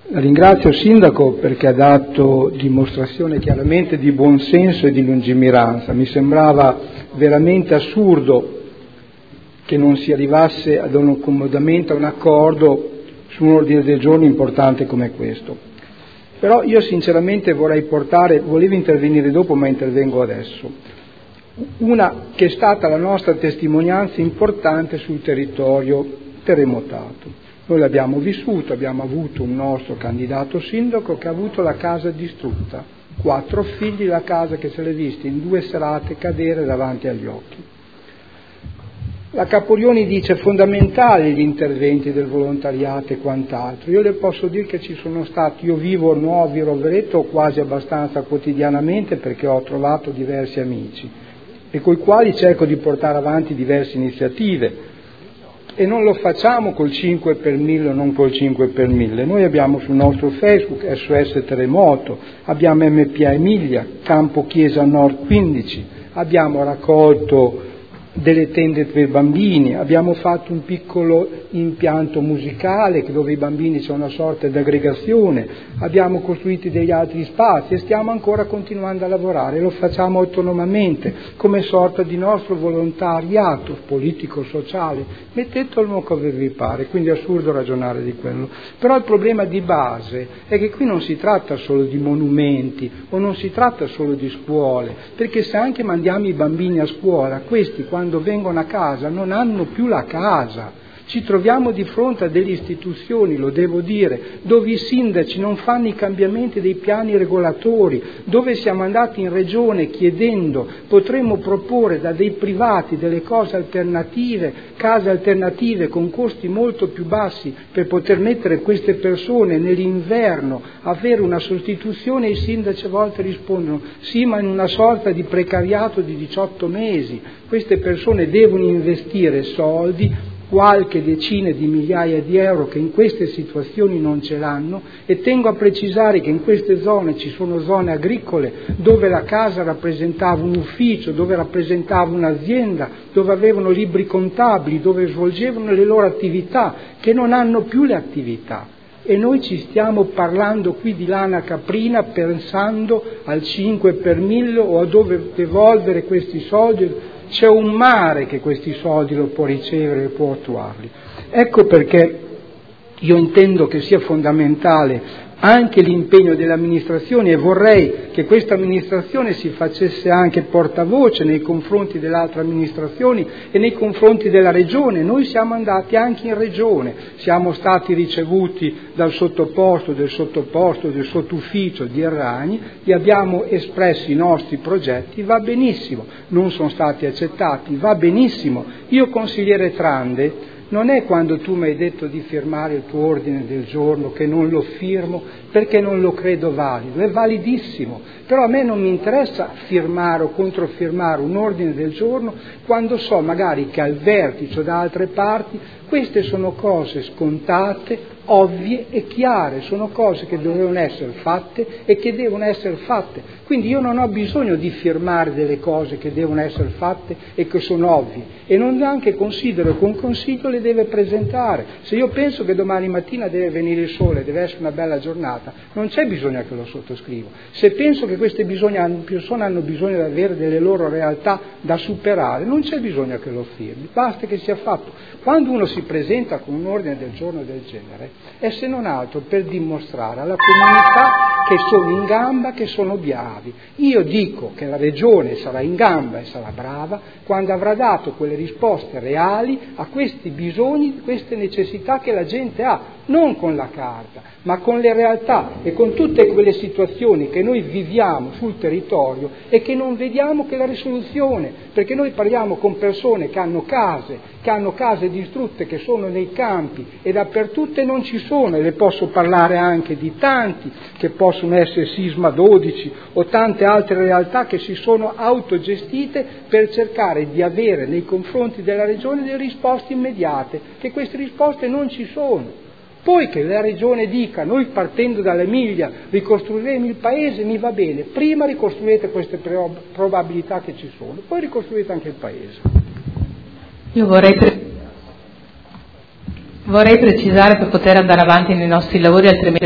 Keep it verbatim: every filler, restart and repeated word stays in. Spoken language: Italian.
La ringrazio, Sindaco, perché ha dato dimostrazione chiaramente di buonsenso e di lungimiranza. Mi sembrava veramente assurdo che non si arrivasse ad un accomodamento, a un accordo su un ordine del giorno importante come questo. Però io sinceramente vorrei portare, volevo intervenire dopo ma intervengo adesso, una che è stata la nostra testimonianza importante sul territorio terremotato. Noi l'abbiamo vissuto, abbiamo avuto un nostro candidato sindaco che ha avuto la casa distrutta, quattro figli, la casa che se l'è vista in due serate cadere davanti agli occhi. La Caporioni dice fondamentali gli interventi del volontariato e quant'altro. Io le posso dire che ci sono stati, io vivo a Nuovi Rovereto quasi abbastanza quotidianamente perché ho trovato diversi amici e coi quali cerco di portare avanti diverse iniziative. E non lo facciamo col cinque per mille o non col cinque per mille. Noi abbiamo sul nostro Facebook S O S Terremoto, abbiamo M P A Emilia, Campo Chiesa Nord quindici, abbiamo raccolto delle tende per i bambini, abbiamo fatto un piccolo impianto musicale dove i bambini c'è una sorta di aggregazione, abbiamo costruito degli altri spazi e stiamo ancora continuando a lavorare, lo facciamo autonomamente come sorta di nostro volontariato politico-sociale, mettetelo come vi pare, quindi è assurdo ragionare di quello. Però il problema di base è che qui non si tratta solo di monumenti o non si tratta solo di scuole, perché se anche mandiamo i bambini a scuola, questi quando vengono a casa non hanno più la casa. Ci troviamo di fronte a delle istituzioni, lo devo dire, dove i sindaci non fanno i cambiamenti dei piani regolatori, dove siamo andati in regione chiedendo, potremmo proporre da dei privati delle cose alternative, case alternative con costi molto più bassi per poter mettere queste persone nell'inverno, avere una sostituzione e i sindaci a volte rispondono sì ma in una sorta di precariato di diciotto mesi, queste persone devono investire soldi, qualche decine di migliaia di euro che in queste situazioni non ce l'hanno e tengo a precisare che in queste zone ci sono zone agricole dove la casa rappresentava un ufficio, dove rappresentava un'azienda, dove avevano libri contabili, dove svolgevano le loro attività, che non hanno più le attività. E noi ci stiamo parlando qui di lana caprina pensando al cinque per mille o a dove devolvere questi soldi. C'è un mare che questi soldi lo può ricevere e può attuarli. Ecco perché io intendo che sia fondamentale anche l'impegno delle amministrazioni e vorrei che questa amministrazione si facesse anche portavoce nei confronti delle altre amministrazioni e nei confronti della regione. Noi siamo andati anche in regione, siamo stati ricevuti dal sottoposto, del sottoposto, del sottufficio di Errani, gli abbiamo espresso i nostri progetti, va benissimo, non sono stati accettati, va benissimo. Io, consigliere Trande, non è quando tu mi hai detto di firmare il tuo ordine del giorno che non lo firmo perché non lo credo valido, è validissimo, però a me non mi interessa firmare o controfirmare un ordine del giorno quando so magari che al vertice o da altre parti queste sono cose scontate, ovvie e chiare, sono cose che dovevano essere fatte e che devono essere fatte. Quindi io non ho bisogno di firmare delle cose che devono essere fatte e che sono ovvie e non neanche considero che un consiglio le deve presentare. Se io penso che domani mattina deve venire il sole, deve essere una bella giornata, non c'è bisogno che lo sottoscrivo. Se penso che queste bisogna, persone hanno bisogno di avere delle loro realtà da superare, non c'è bisogno che lo firmi, basta che sia fatto. Quando uno si presenta con un ordine del giorno del genere è se non altro per dimostrare alla comunità che sono in gamba, che sono bravi. Io dico che la Regione sarà in gamba e sarà brava quando avrà dato quelle risposte reali a questi bisogni, queste necessità che la gente ha, non con la carta, ma con le realtà e con tutte quelle situazioni che noi viviamo sul territorio e che non vediamo che la risoluzione, perché noi parliamo con persone che hanno case, che hanno case distrutte, che sono nei campi e dappertutto e non ci sono, e le posso parlare anche di tanti che possono essere Sisma dodici o tante altre realtà che si sono autogestite per cercare di avere nei confronti della Regione delle risposte immediate, che queste risposte non ci sono. Poi che la Regione dica, noi partendo dall'Emilia ricostruiremo il paese, mi va bene, prima ricostruite queste probabilità che ci sono, poi ricostruite anche il paese. Io vorrei, pre- vorrei precisare per poter andare avanti nei nostri lavori, altrimenti